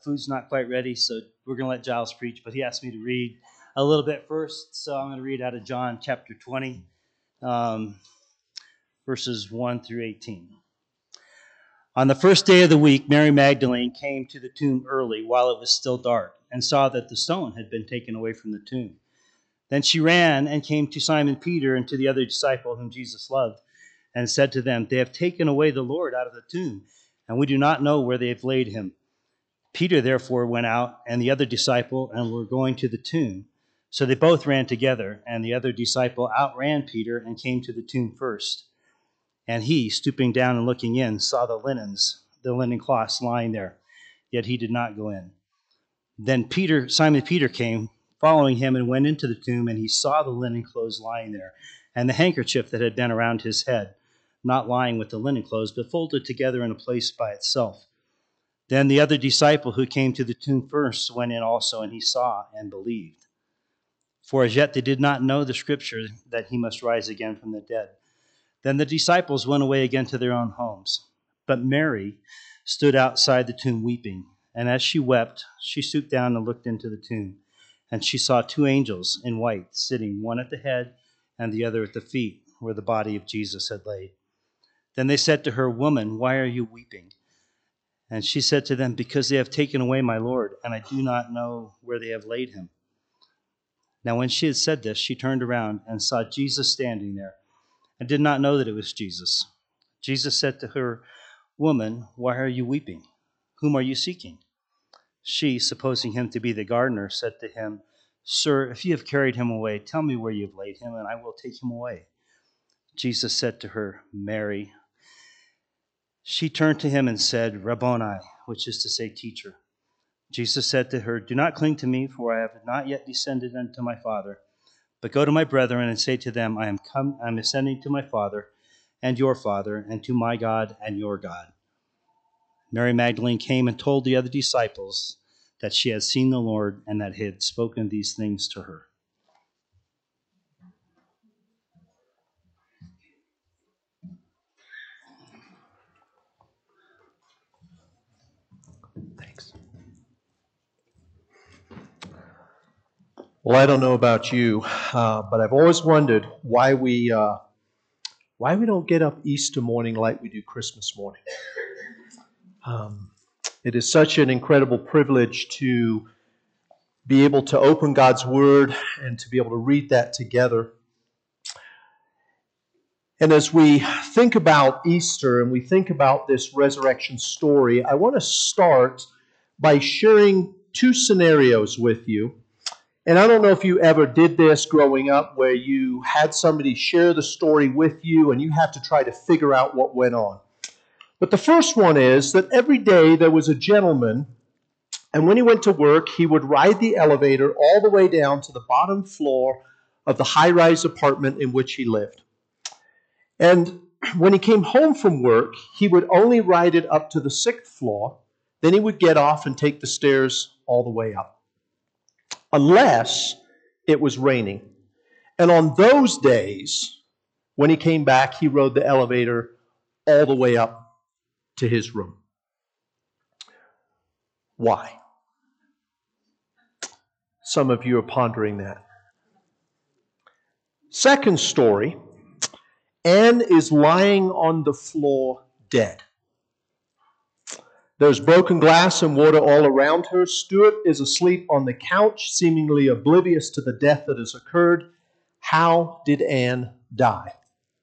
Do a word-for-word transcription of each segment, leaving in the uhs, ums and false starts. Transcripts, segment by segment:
food's not quite ready, so we're going to let Giles preach, but he asked me to read a little bit first, so I'm going to read out of John chapter twenty, um, verses one through eighteen. On the first day of the week, Mary Magdalene came to the tomb early while it was still dark and saw that the stone had been taken away from the tomb. Then she ran and came to Simon Peter and to the other disciple whom Jesus loved and said to them, "They have taken away the Lord out of the tomb, and we do not know where they have laid him." Peter therefore went out and the other disciple and were going to the tomb. So they both ran together, and the other disciple outran Peter and came to the tomb first. And he, stooping down and looking in, saw the linens, the linen cloths lying there, yet he did not go in. Then Peter, Simon Peter came, following him, and went into the tomb, and he saw the linen clothes lying there, and the handkerchief that had been around his head, not lying with the linen clothes, but folded together in a place by itself. Then the other disciple who came to the tomb first went in also, and he saw and believed. For as yet they did not know the scripture that he must rise again from the dead. Then the disciples went away again to their own homes. But Mary stood outside the tomb weeping. And as she wept, she stooped down and looked into the tomb. And she saw two angels in white sitting, one at the head and the other at the feet, where the body of Jesus had laid. Then they said to her, "Woman, why are you weeping?" And she said to them, "Because they have taken away my Lord, and I do not know where they have laid him." Now when she had said this, she turned around and saw Jesus standing there, and did not know that it was Jesus. Jesus said to her, "Woman, why are you weeping? Whom are you seeking?" She, supposing him to be the gardener, said to him, "Sir, if you have carried him away, tell me where you have laid him, and I will take him away." Jesus said to her, "Mary." She turned to him and said, "Rabboni," which is to say, teacher. Jesus said to her, "Do not cling to me, for I have not yet descended unto my Father. But go to my brethren and say to them, I am come, I am ascending to my Father and your Father, and to my God and your God." Mary Magdalene came and told the other disciples that she had seen the Lord and that he had spoken these things to her. Thanks. Well, I don't know about you, uh, but I've always wondered why we uh, why we don't get up Easter morning like we do Christmas morning. Um, it is such an incredible privilege to be able to open God's Word and to be able to read that together. And as we think about Easter and we think about this resurrection story, I want to start by sharing two scenarios with you. And I don't know if you ever did this growing up where you had somebody share the story with you and you have to try to figure out what went on. But the first one is that every day there was a gentleman, and when he went to work, he would ride the elevator all the way down to the bottom floor of the high-rise apartment in which he lived. And when he came home from work, he would only ride it up to the sixth floor. Then he would get off and take the stairs all the way up, unless it was raining. And on those days, when he came back, he rode the elevator all the way up to his room. Why? Some of you are pondering that. Second story, Anne is lying on the floor dead. There's broken glass and water all around her. Stuart is asleep on the couch, seemingly oblivious to the death that has occurred. How did Anne die?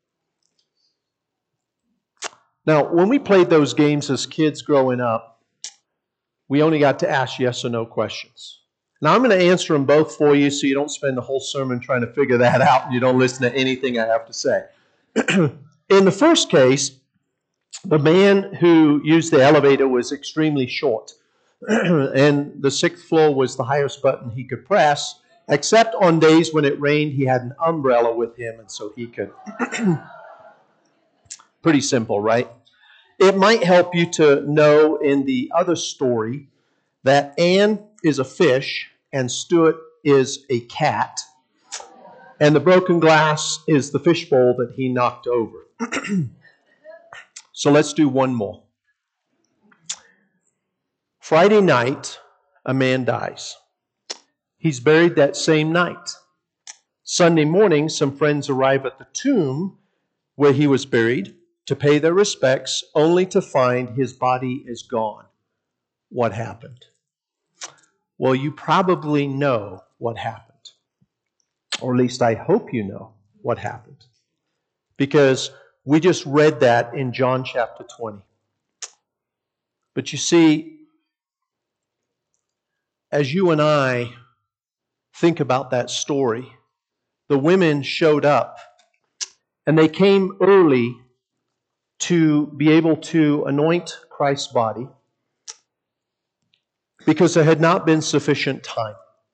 Now, when we played those games as kids growing up, we only got to ask yes or no questions. Now, I'm going to answer them both for you so you don't spend the whole sermon trying to figure that out and you don't listen to anything I have to say. In the first case, the man who used the elevator was extremely short, and the sixth floor was the highest button he could press, except on days when it rained, he had an umbrella with him, and so he could. Pretty simple, right? It might help you to know in the other story that Anne is a fish and Stuart is a cat, and the broken glass is the fishbowl that he knocked over. So let's do one more. Friday night, a man dies. He's buried that same night. Sunday morning, some friends arrive at the tomb where he was buried to pay their respects, only to find his body is gone. What happened? Well, you probably know what happened. Or at least I hope you know what happened. Because we just read that in John chapter twenty. But you see, as you and I think about that story, the women showed up and they came early to be able to anoint Christ's body because there had not been sufficient time.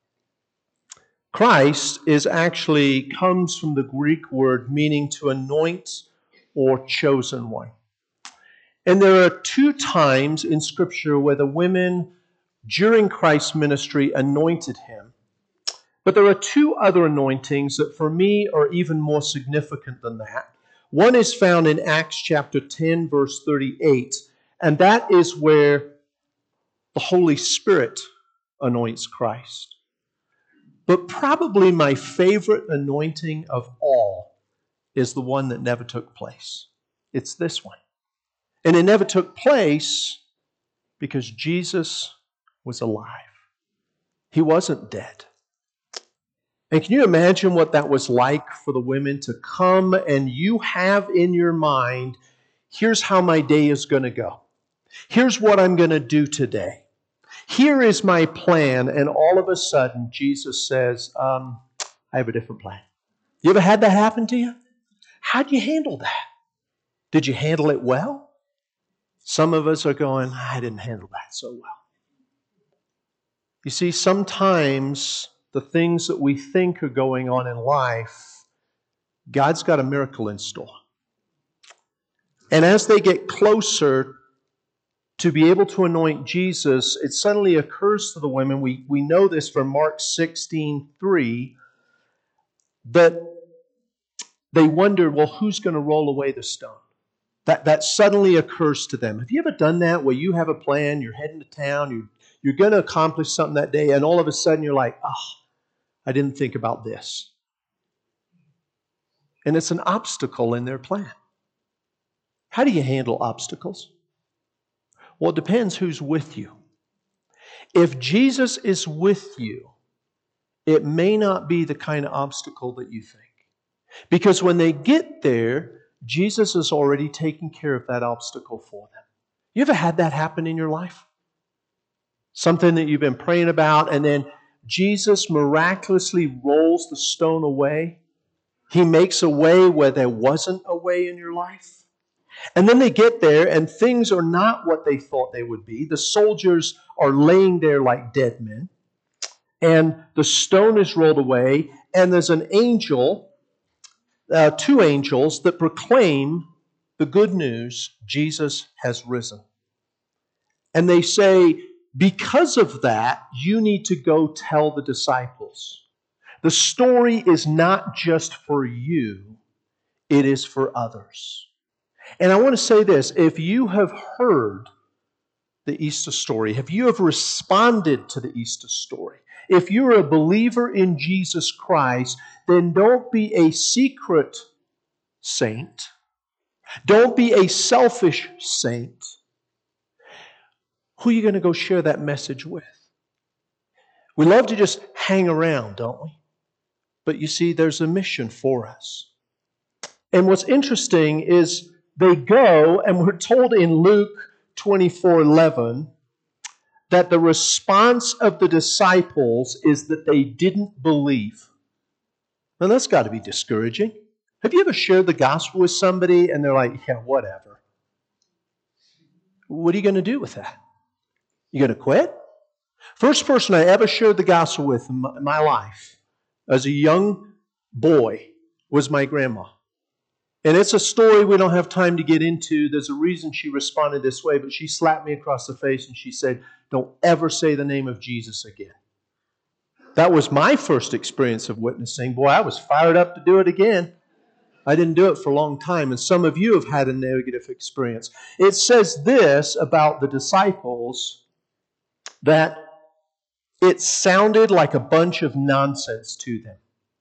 Christ is actually comes from the Greek word meaning to anoint or chosen one. And there are two times in Scripture where the women during Christ's ministry anointed him. But there are two other anointings that for me are even more significant than that. One is found in Acts chapter ten, verse thirty-eight, and that is where the Holy Spirit anoints Christ. But probably my favorite anointing of all is the one that never took place. It's this one. And it never took place because Jesus was alive. He wasn't dead. And can you imagine what that was like for the women to come and you have in your mind, here's how my day is going to go. Here's what I'm going to do today. Here is my plan. And all of a sudden, Jesus says, um, I have a different plan. You ever had that happen to you? How'd you handle that? Did you handle it well? Some of us are going, I didn't handle that so well. You see, sometimes the things that we think are going on in life, God's got a miracle in store. And as they get closer to be able to anoint Jesus, it suddenly occurs to the women, we, we know this from Mark sixteen three, that they wondered, well, who's going to roll away the stone? That, that suddenly occurs to them. Have you ever done that where you have a plan, you're heading to town, you, you're going to accomplish something that day, and all of a sudden you're like, oh, I didn't think about this. And it's an obstacle in their plan. How do you handle obstacles? Well, it depends who's with you. If Jesus is with you, it may not be the kind of obstacle that you think. Because when they get there, Jesus has already taken care of that obstacle for them. You ever had that happen in your life? Something that you've been praying about, and then Jesus miraculously rolls the stone away. He makes a way where there wasn't a way in your life. And then they get there, and things are not what they thought they would be. The soldiers are laying there like dead men. And the stone is rolled away, and there's an angel, uh, two angels, that proclaim the good news, Jesus has risen. And they say, because of that, you need to go tell the disciples. The story is not just for you, it is for others. And I want to say this, if you have heard the Easter story, if you have responded to the Easter story, if you're a believer in Jesus Christ, then don't be a secret saint. Don't be a selfish saint. Who are you going to go share that message with? We love to just hang around, don't we? But you see, there's a mission for us. And what's interesting is they go, and we're told in Luke twenty-four eleven that the response of the disciples is that they didn't believe. Now that's got to be discouraging. Have you ever shared the gospel with somebody and they're like, yeah, whatever? What are you going to do with that? You going to quit? First person I ever shared the gospel with in my, in my life as a young boy was my grandma. And it's a story we don't have time to get into. There's a reason she responded this way, but she slapped me across the face and she said, don't ever say the name of Jesus again. That was my first experience of witnessing. Boy, I was fired up to do it again. I didn't do it for a long time, and some of you have had a negative experience. It says this about the disciples, that it sounded like a bunch of nonsense to them.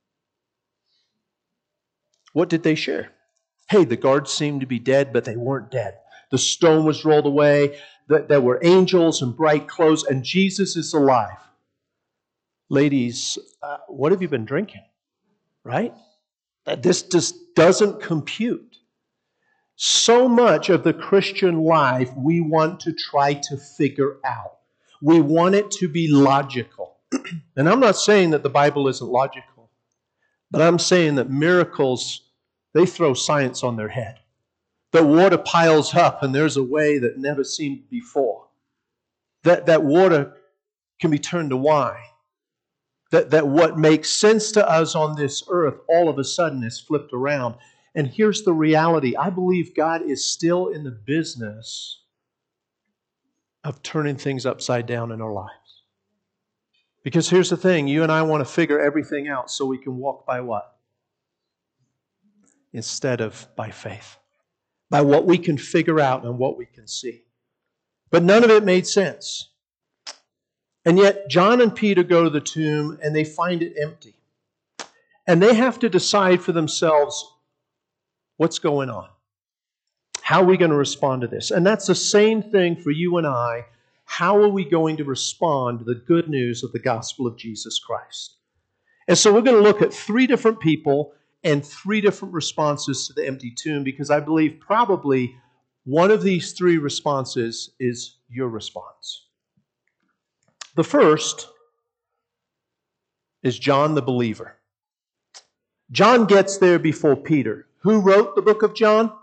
What did they share? Hey, the guards seemed to be dead, but they weren't dead. The stone was rolled away. There were angels in bright clothes, and Jesus is alive. Ladies, uh, what have you been drinking? Right? This just doesn't compute. So much of the Christian life we want to try to figure out. We want it to be logical. And I'm not saying that the Bible isn't logical, but I'm saying that miracles, they throw science on their head. That water piles up and there's a way that never seemed before. That, that water can be turned to wine. That, that what makes sense to us on this earth all of a sudden is flipped around. And here's the reality. I believe God is still in the business of turning things upside down in our lives. Because here's the thing. You and I want to figure everything out so we can walk by what? Instead of by faith. By what we can figure out and what we can see. But none of it made sense. And yet, John and Peter go to the tomb and they find it empty. And they have to decide for themselves what's going on. How are we going to respond to this? And that's the same thing for you and I. How are we going to respond to the good news of the gospel of Jesus Christ? And so we're going to look at three different people and three different responses to the empty tomb, because I believe probably one of these three responses is your response. The first is John the believer. John gets there before Peter. Who wrote the book of John?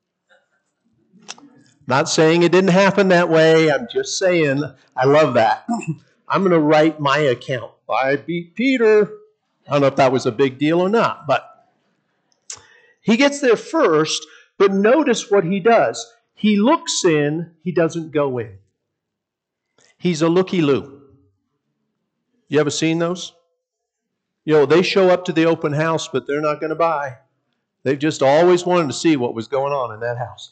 Not saying it didn't happen that way. I'm just saying I love that. I'm going to write my account. I beat Peter. I don't know if that was a big deal or not, but he gets there first, but notice what he does. He looks in, he doesn't go in. He's a looky-loo. You ever seen those? You know, they show up to the open house, but they're not going to buy. They've just always wanted to see what was going on in that house.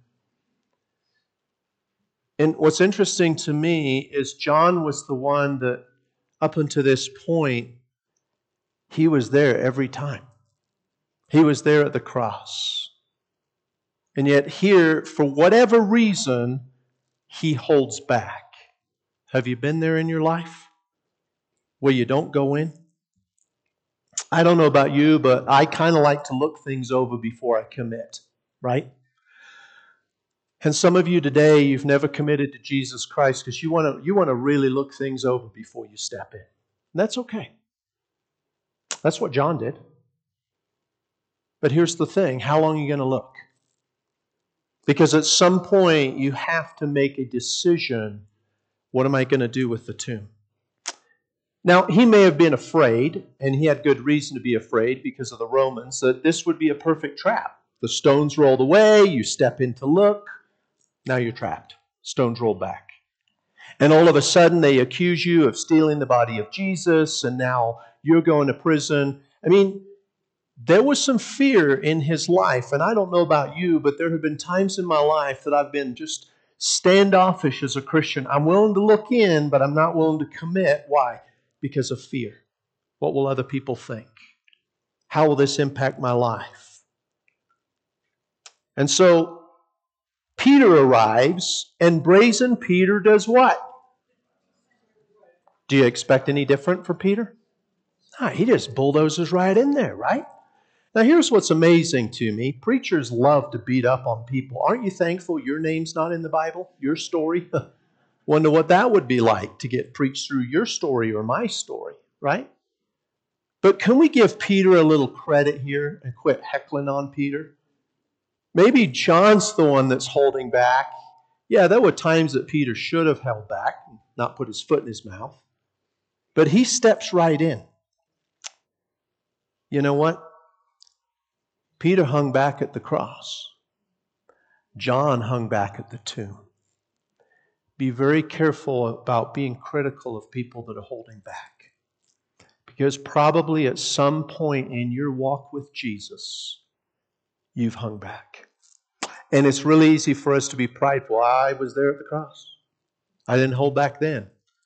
And what's interesting to me is John was the one that, up until this point, he was there every time. He was there at the cross. And yet here, for whatever reason, he holds back. Have you been there in your life where you don't go in? I don't know about you, but I kind of like to look things over before I commit, right? And some of you today, you've never committed to Jesus Christ because you want to you want to really look things over before you step in. And that's okay. That's what John did. But here's the thing. How long are you going to look? Because at some point, you have to make a decision. What am I going to do with the tomb? Now, he may have been afraid, and he had good reason to be afraid because of the Romans, that this would be a perfect trap. The stones rolled away, you step in to look, now you're trapped. Stones rolled back. And all of a sudden, they accuse you of stealing the body of Jesus, and now you're going to prison. I mean, there was some fear in his life, and I don't know about you, but there have been times in my life that I've been just standoffish as a Christian. I'm willing to look in, but I'm not willing to commit. Why? Because of fear. What will other people think? How will this impact my life? And so Peter arrives, and brazen Peter does what? Do you expect any different for Peter? No, he just bulldozes right in there, right? Now here's what's amazing to me. Preachers love to beat up on people. Aren't you thankful your name's not in the Bible? Your story? Wonder what that would be like to get preached through your story or my story, right? But can we give Peter a little credit here and quit heckling on Peter? Maybe John's the one that's holding back. Yeah, there were times that Peter should have held back, not put his foot in his mouth. But he steps right in. You know what? Peter hung back at the cross. John hung back at the tomb. Be very careful about being critical of people that are holding back. Because probably at some point in your walk with Jesus, you've hung back. And it's really easy for us to be prideful. I was there at the cross. I didn't hold back then.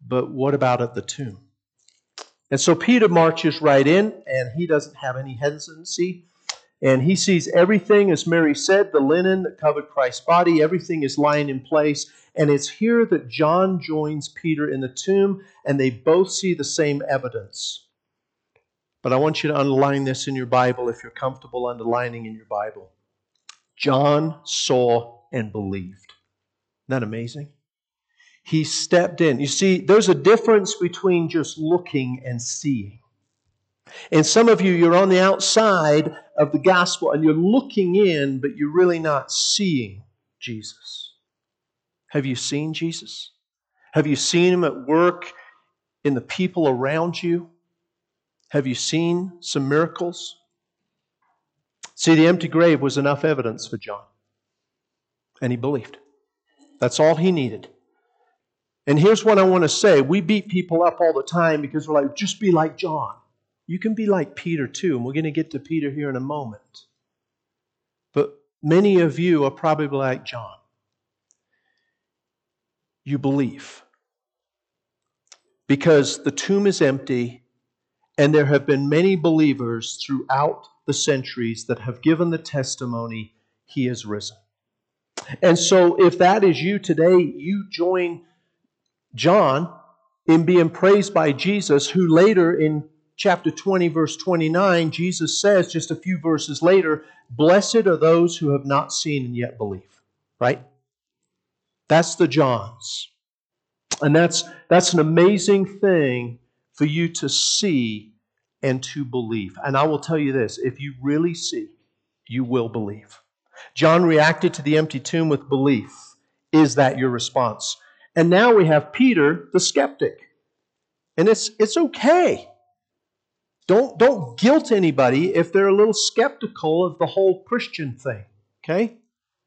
But what about at the tomb? And so Peter marches right in, and he doesn't have any hesitancy. And he sees everything, as Mary said, the linen that covered Christ's body, everything is lying in place. And it's here that John joins Peter in the tomb, and they both see the same evidence. But I want you to underline this in your Bible if you're comfortable underlining in your Bible. John saw and believed. Isn't that amazing? He stepped in. You see, there's a difference between just looking and seeing. And some of you, you're on the outside of the gospel and you're looking in, but you're really not seeing Jesus. Have you seen Jesus? Have you seen Him at work in the people around you? Have you seen some miracles? See, the empty grave was enough evidence for John. And he believed. That's all he needed. And here's what I want to say. We beat people up all the time because we're like, just be like John. You can be like Peter too, and we're going to get to Peter here in a moment. But many of you are probably like John. You believe. Because the tomb is empty, and there have been many believers throughout the centuries that have given the testimony, He is risen. And so if that is you today, you join John in being praised by Jesus, who later in chapter twenty, verse twenty-nine, Jesus says, just a few verses later, blessed are those who have not seen and yet believe. Right? That's the Johns. And that's, that's an amazing thing for you to see and to believe. And I will tell you this, if you really see, you will believe. John reacted to the empty tomb with belief. Is that your response? And now we have Peter, the skeptic. And it's, it's okay. Don't, don't guilt anybody if they're a little skeptical of the whole Christian thing. Okay?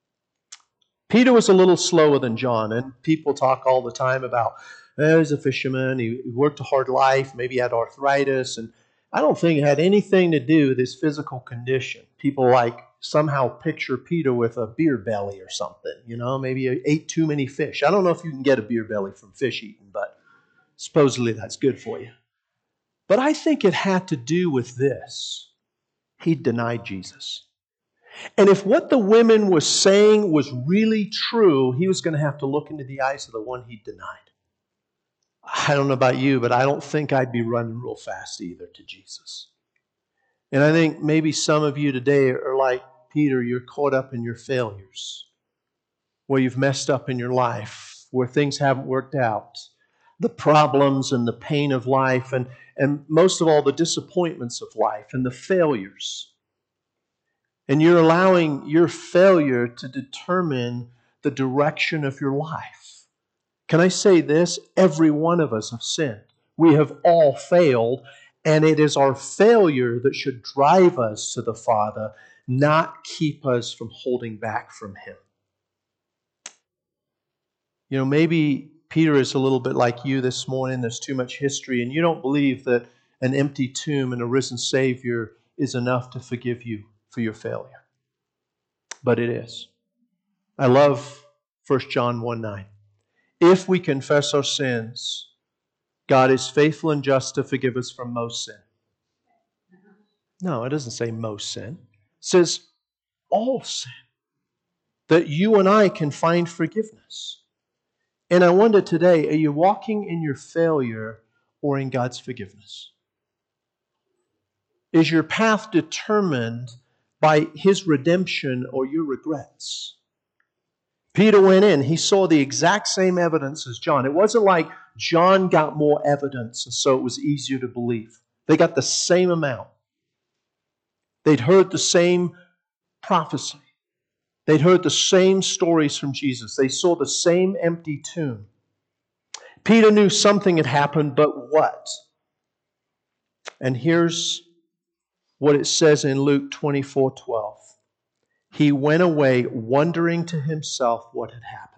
Peter was a little slower than John, and people talk all the time about, oh, he's a fisherman, he worked a hard life, maybe he had arthritis, and I don't think it had anything to do with his physical condition. People like somehow picture Peter with a beer belly or something, you know, maybe he ate too many fish. I don't know if you can get a beer belly from fish eating, but supposedly that's good for you. But I think it had to do with this. He denied Jesus. And if what the women were saying was really true, he was going to have to look into the eyes of the one he denied. I don't know about you, but I don't think I'd be running real fast either to Jesus. And I think maybe some of you today are like Peter, you're caught up in your failures, where you've messed up in your life, where things haven't worked out, the problems and the pain of life, and, and most of all, the disappointments of life and the failures. And you're allowing your failure to determine the direction of your life. Can I say this? Every one of us have sinned. We have all failed, and it is our failure that should drive us to the Father, not keep us from holding back from Him. You know, maybe Peter is a little bit like you this morning. There's too much history, and you don't believe that an empty tomb and a risen Savior is enough to forgive you for your failure. But it is. I love First John one nine. If we confess our sins, God is faithful and just to forgive us from most sin. No, it doesn't say most sin. It says all sin. That you and I can find forgiveness. And I wonder today, are you walking in your failure or in God's forgiveness? Is your path determined by His redemption or your regrets? Peter went in. He saw the exact same evidence as John. It wasn't like John got more evidence and so it was easier to believe. They got the same amount. They'd heard the same prophecy. They'd heard the same stories from Jesus. They saw the same empty tomb. Peter knew something had happened, but what? And here's what it says in Luke twenty-four twelve. He went away wondering to himself what had happened.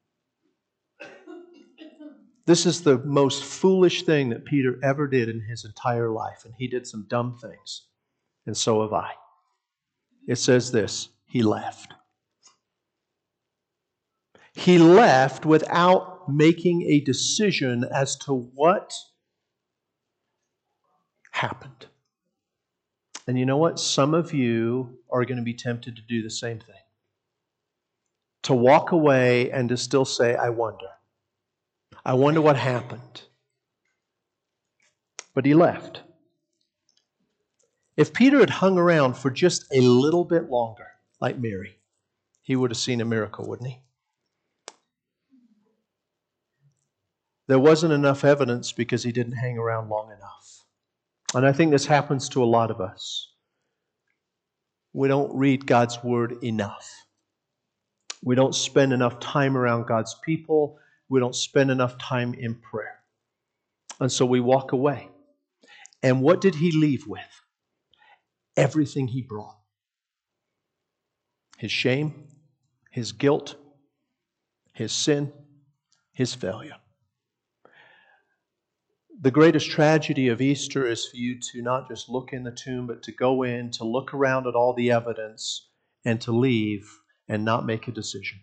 This is the most foolish thing that Peter ever did in his entire life, and he did some dumb things, and so have I. It says this, he left. He left without making a decision as to what happened. And you know what? Some of you are going to be tempted to do the same thing. To walk away and to still say, I wonder. I wonder what happened. But he left. If Peter had hung around for just a little bit longer, like Mary, he would have seen a miracle, wouldn't he? There wasn't enough evidence because he didn't hang around long enough. And I think this happens to a lot of us. We don't read God's Word enough. We don't spend enough time around God's people. We don't spend enough time in prayer. And so we walk away. And what did he leave with? Everything he brought. His shame, his guilt, his sin, his failure. The greatest tragedy of Easter is for you to not just look in the tomb, but to go in, to look around at all the evidence, and to leave and not make a decision.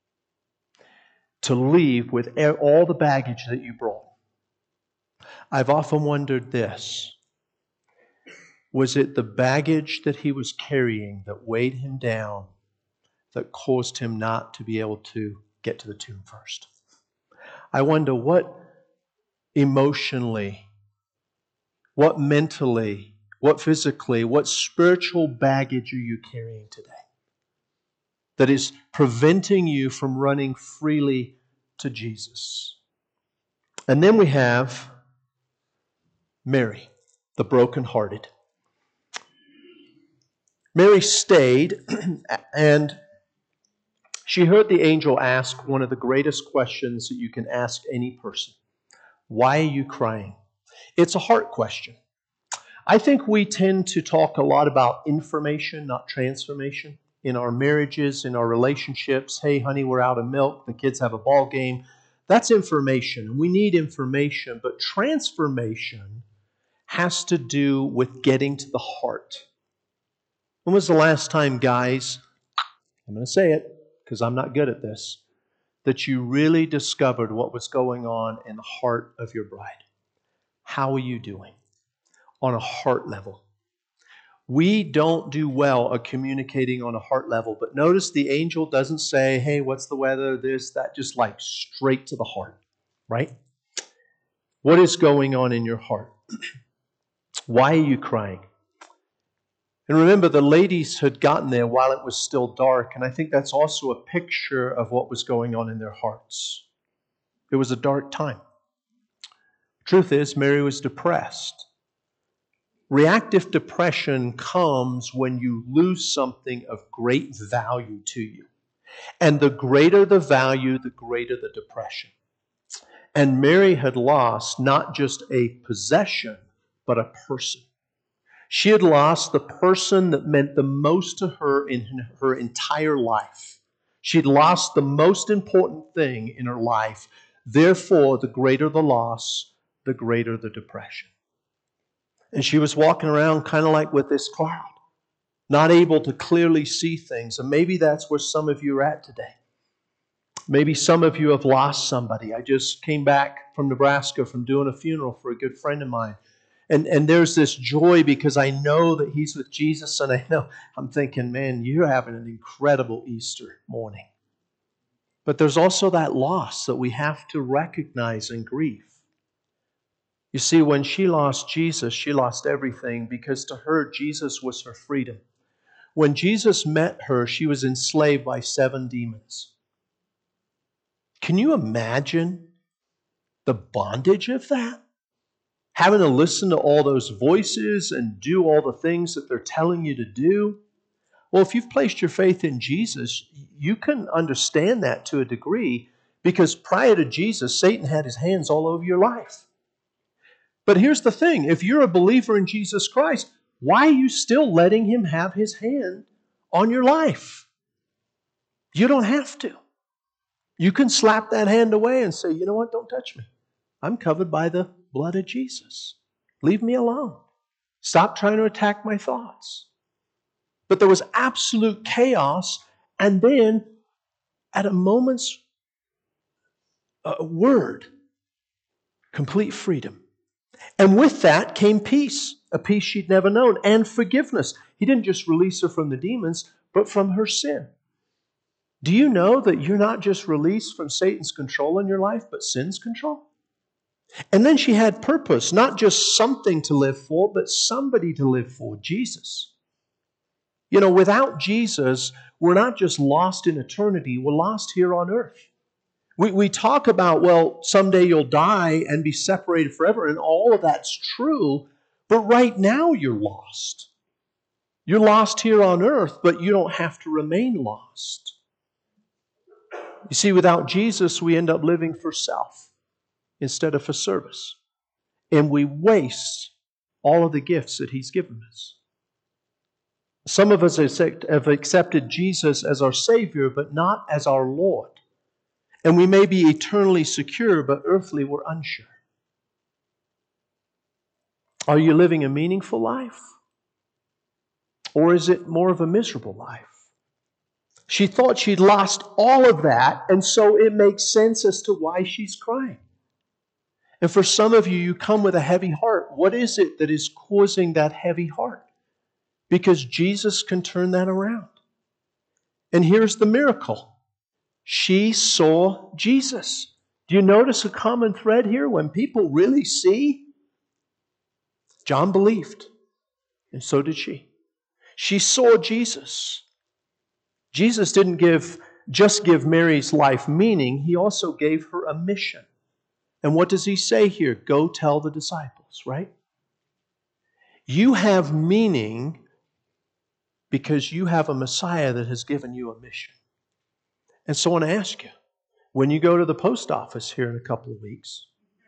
To leave with all the baggage that you brought. I've often wondered this. Was it the baggage that he was carrying that weighed him down that caused him not to be able to get to the tomb first? I wonder what emotionally, what mentally, what physically, what spiritual baggage are you carrying today that is preventing you from running freely to Jesus? And then we have Mary, the brokenhearted. Mary stayed, and she heard the angel ask one of the greatest questions that you can ask any person. Why are you crying? It's a heart question. I think we tend to talk a lot about information, not transformation. In our marriages, in our relationships, hey, honey, we're out of milk, the kids have a ball game. That's information. We need information, but transformation has to do with getting to the heart. When was the last time, guys, I'm going to say it because I'm not good at this, that you really discovered what was going on in the heart of your bride? How are you doing on a heart level? We don't do well at communicating on a heart level, but notice the angel doesn't say, hey, what's the weather, this, that, just like straight to the heart, right? What is going on in your heart? Why are you crying? And remember, the ladies had gotten there while it was still dark, and I think that's also a picture of what was going on in their hearts. It was a dark time. Truth is, Mary was depressed. Reactive depression comes when you lose something of great value to you. And the greater the value, the greater the depression. And Mary had lost not just a possession, but a person. She had lost the person that meant the most to her in her entire life. She had lost the most important thing in her life. Therefore, the greater the loss, the greater the depression. And she was walking around kind of like with this cloud, not able to clearly see things. And maybe that's where some of you are at today. Maybe some of you have lost somebody. I just came back from Nebraska from doing a funeral for a good friend of mine. And, and there's this joy because I know that he's with Jesus, and I know, I'm thinking, man, you're having an incredible Easter morning. But there's also that loss that we have to recognize and grieve. You see, when she lost Jesus, she lost everything because to her, Jesus was her freedom. When Jesus met her, she was enslaved by seven demons. Can you imagine the bondage of that? Having to listen to all those voices and do all the things that they're telling you to do. Well, if you've placed your faith in Jesus, you can understand that to a degree because prior to Jesus, Satan had his hands all over your life. But here's the thing. If you're a believer in Jesus Christ, why are you still letting him have his hand on your life? You don't have to. You can slap that hand away and say, you know what, don't touch me. I'm covered by the blood of Jesus. Leave me alone. Stop trying to attack my thoughts. But there was absolute chaos, and then at a moment's a word. Complete freedom. And with that came peace, a peace she'd never known, and forgiveness. He didn't just release her from the demons, but from her sin. Do you know that you're not just released from Satan's control in your life, but sin's control? And then she had purpose, not just something to live for, but somebody to live for, Jesus. You know, without Jesus, we're not just lost in eternity, we're lost here on earth. We, we talk about, well, someday you'll die and be separated forever, and all of that's true, but right now you're lost. You're lost here on earth, but you don't have to remain lost. You see, without Jesus, we end up living for self instead of for service. And we waste all of the gifts that He's given us. Some of us have accepted Jesus as our Savior, but not as our Lord. And we may be eternally secure, but earthly we're unsure. Are you living a meaningful life? Or is it more of a miserable life? She thought she'd lost all of that, and so it makes sense as to why she's crying. And for some of you, you come with a heavy heart. What is it that is causing that heavy heart? Because Jesus can turn that around. And here's the miracle. She saw Jesus. Do you notice a common thread here? When people really see, John believed, and so did she. She saw Jesus. Jesus didn't give just give Mary's life meaning. He also gave her a mission. And what does He say here? Go tell the disciples, right? You have meaning because you have a Messiah that has given you a mission. And so I want to ask you, when you go to the post office here in a couple of weeks,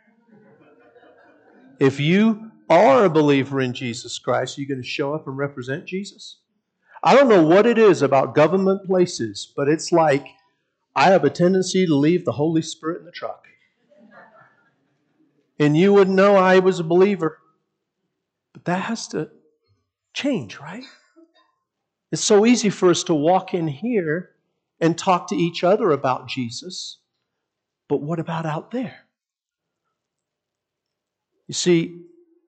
if you are a believer in Jesus Christ, are you going to show up and represent Jesus? I don't know what it is about government places, but it's like I have a tendency to leave the Holy Spirit in the truck. And you wouldn't know I was a believer. But that has to change, right? It's so easy for us to walk in here and talk to each other about Jesus. But what about out there? You see,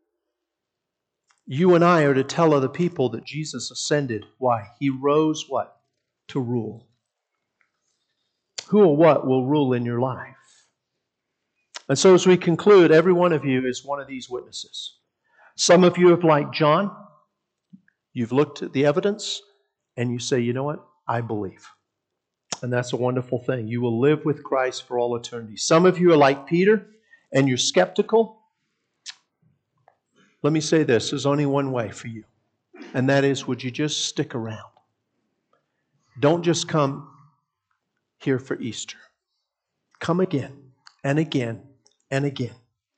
you and I are to tell other people that Jesus ascended. Why? He rose what? To rule. Who or what will rule in your life? And so as we conclude, every one of you is one of these witnesses. Some of you have, like John, you've looked at the evidence and you say, you know what? I believe. And that's a wonderful thing. You will live with Christ for all eternity. Some of you are like Peter and you're skeptical. Let me say this, there's only one way for you. And that is, would you just stick around? Don't just come here for Easter. Come again and again and again.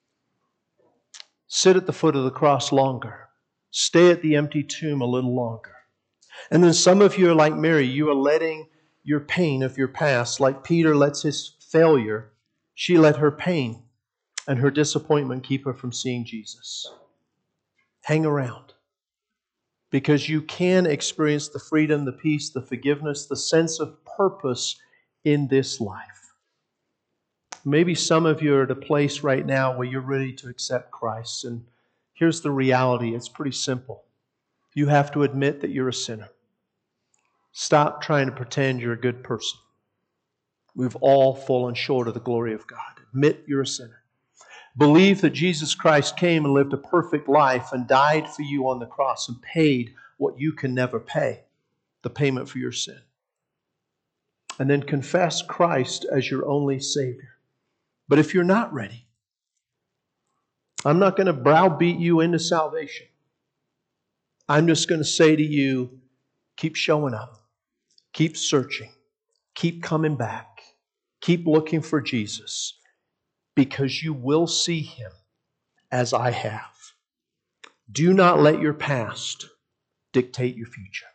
Sit at the foot of the cross longer. Stay at the empty tomb a little longer. And then some of you are like Mary. You are letting your pain of your past, like Peter lets his failure, she let her pain and her disappointment keep her from seeing Jesus. Hang around. Because you can experience the freedom, the peace, the forgiveness, the sense of purpose in this life. Maybe some of you are at a place right now where you're ready to accept Christ. And here's the reality. It's pretty simple. You have to admit that you're a sinner. Stop trying to pretend you're a good person. We've all fallen short of the glory of God. Admit you're a sinner. Believe that Jesus Christ came and lived a perfect life and died for you on the cross and paid what you can never pay, the payment for your sin. And then confess Christ as your only Savior. But if you're not ready, I'm not going to browbeat you into salvation. I'm just going to say to you, keep showing up. Keep searching. Keep coming back. Keep looking for Jesus. Because you will see Him as I have. Do not let your past dictate your future.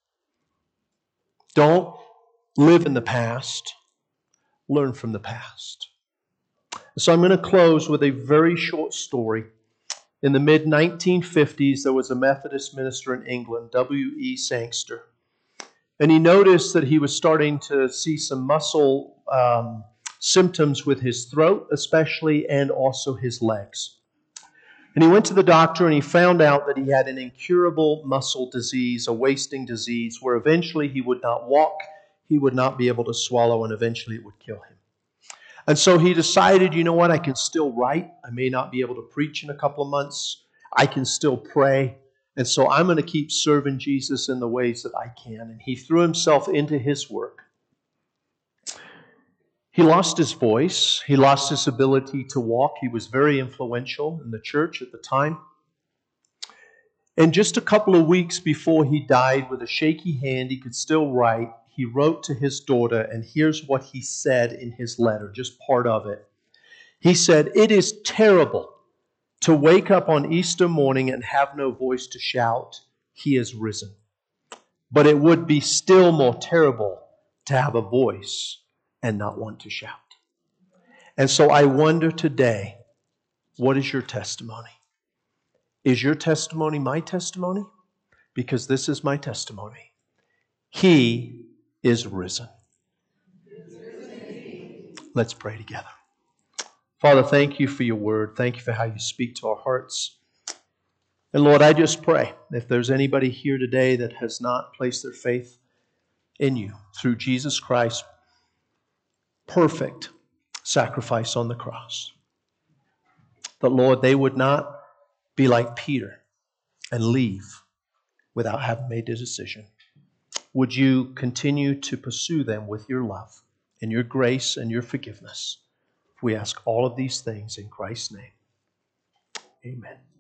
Don't live in the past. Learn from the past. So I'm going to close with a very short story. In the mid nineteen fifties, there was a Methodist minister in England, W E Sangster. And he noticed that he was starting to see some muscle um, symptoms with his throat especially, and also his legs. And he went to the doctor and he found out that he had an incurable muscle disease, a wasting disease, where eventually he would not walk, he would not be able to swallow, and eventually it would kill him. And so he decided, you know what, I can still write. I may not be able to preach in a couple of months. I can still pray. And so I'm going to keep serving Jesus in the ways that I can. And he threw himself into his work. He lost his voice. He lost his ability to walk. He was very influential in the church at the time. And just a couple of weeks before he died, with a shaky hand, he could still write. He wrote to his daughter, and here's what he said in his letter, just part of it. He said, "It is terrible to wake up on Easter morning and have no voice to shout, 'He is risen.' But it would be still more terrible to have a voice and not want to shout." And so I wonder today, what is your testimony? Is your testimony my testimony? Because this is my testimony. He is risen. Let's pray together. Father, thank you for your word. Thank you for how you speak to our hearts. And Lord, I just pray, if there's anybody here today that has not placed their faith in you through Jesus Christ, perfect sacrifice on the cross, that, Lord, they would not be like Peter and leave without having made a decision. Would you continue to pursue them with your love and your grace and your forgiveness? We ask all of these things in Christ's name. Amen.